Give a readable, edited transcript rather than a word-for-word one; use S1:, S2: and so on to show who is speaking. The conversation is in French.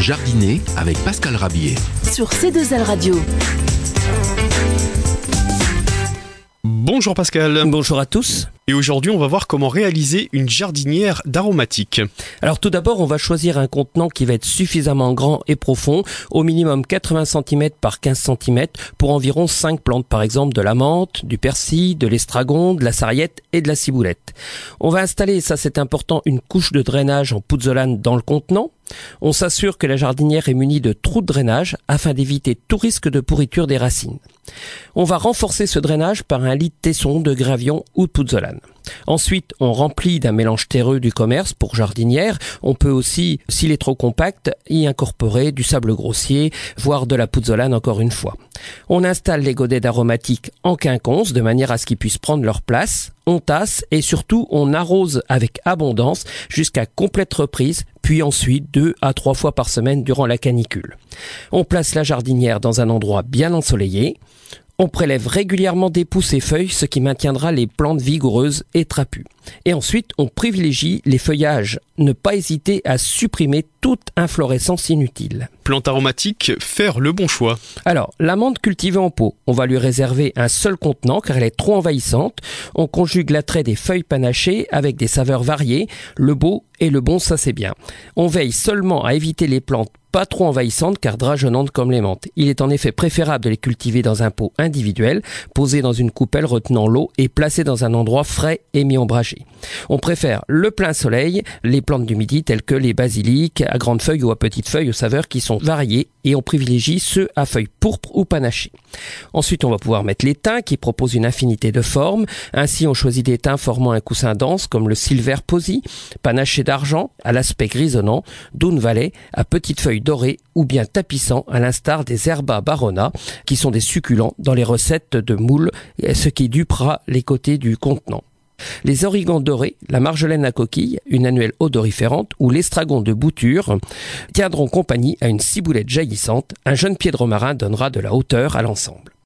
S1: Jardiner avec Pascal Rabier.
S2: Sur C2L Radio.
S3: Bonjour Pascal.
S4: Bonjour à tous.
S3: Et aujourd'hui, on va voir comment réaliser une jardinière d'aromatiques.
S4: Alors tout d'abord, on va choisir un contenant qui va être suffisamment grand et profond, au minimum 80 cm par 15 cm pour environ 5 plantes, par exemple de la menthe, du persil, de l'estragon, de la sarriette et de la ciboulette. On va installer, ça c'est important, une couche de drainage en pouzzolane dans le contenant. On s'assure que la jardinière est munie de trous de drainage afin d'éviter tout risque de pourriture des racines. On va renforcer ce drainage par un lit de tesson, de gravion ou de pouzzolane. Ensuite, on remplit d'un mélange terreux du commerce pour jardinière. On peut aussi, s'il est trop compact, y incorporer du sable grossier, voire de la pouzzolane encore une fois. On installe les godets d'aromatiques en quinconce de manière à ce qu'ils puissent prendre leur place. On tasse et surtout on arrose avec abondance jusqu'à complète reprise, puis ensuite 2 à 3 fois par semaine durant la canicule. On place la jardinière dans un endroit bien ensoleillé. On prélève régulièrement des pousses et feuilles, ce qui maintiendra les plantes vigoureuses et trapues. Et ensuite, on privilégie les feuillages. Ne pas hésiter à supprimer toute inflorescence inutile.
S3: Plante aromatique, faire le bon choix.
S4: Alors, la menthe cultivée en pot, on va lui réserver un seul contenant car elle est trop envahissante. On conjugue l'attrait des feuilles panachées avec des saveurs variées. Le beau et le bon, ça c'est bien. On veille seulement à éviter les plantes pas trop envahissantes car drageonnantes comme les menthes. Il est en effet préférable de les cultiver dans un pot individuel, posé dans une coupelle retenant l'eau et placé dans un endroit frais et mi-ombragé. On préfère le plein soleil, les plantes du midi telles que les basiliques à grandes feuilles ou à petites feuilles aux saveurs qui sont variées et on privilégie ceux à feuilles pourpres ou panachées. Ensuite, on va pouvoir mettre les thym qui proposent une infinité de formes. Ainsi, on choisit des thym formant un coussin dense comme le Silver Posy, panaché d'argent à l'aspect grisonnant, Doon Valley à petites feuilles dorées ou bien tapissant à l'instar des Herba Barona qui sont des succulents dans les recettes de moules, ce qui dupera les côtés du contenant. Les origans dorés, la marjolaine à coquille, une annuelle odoriférante ou l'estragon de bouture tiendront compagnie à une ciboulette jaillissante. Un jeune pied de romarin donnera de la hauteur à l'ensemble.